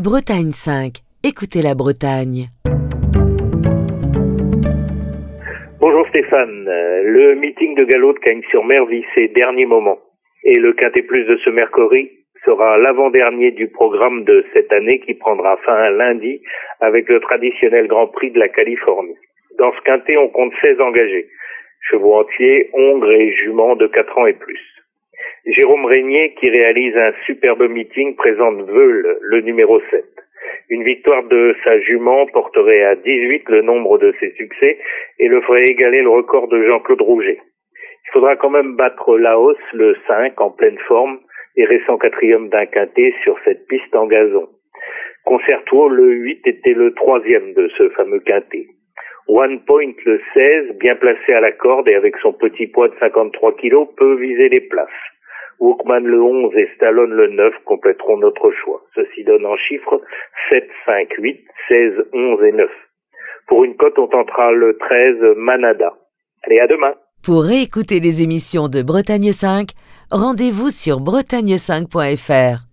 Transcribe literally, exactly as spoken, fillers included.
Bretagne cinq. Écoutez la Bretagne. Bonjour Stéphane. Le meeting de Gallo de Cagnes-sur-Mer vit ses derniers moments. Et le Quintet Plus de ce mercredi sera l'avant-dernier du programme de cette année qui prendra fin lundi avec le traditionnel Grand Prix de la Californie. Dans ce Quintet, on compte seize engagés. Chevaux entiers, hongres et juments de quatre ans et plus. Jérôme Régnier, qui réalise un superbe meeting, présente Veule, le numéro sept. Une victoire de sa jument porterait à dix-huit le nombre de ses succès et le ferait égaler le record de Jean-Claude Rouget. Il faudra quand même battre Laos, le cinq, en pleine forme et récent quatrième d'un quintet sur cette piste en gazon. Concerto, le huit, était le troisième de ce fameux quintet. One Point, le seize, bien placé à la corde et avec son petit poids de cinquante-trois kilos, peut viser les places. Walkman le onze et Stallone le neuf compléteront notre choix. Ceci donne en chiffres sept, cinq, huit, seize, onze et neuf. Pour une cote, on tentera le treize Manada. Allez, à demain. Pour réécouter les émissions de Bretagne cinq, rendez-vous sur bretagne cinq point f r.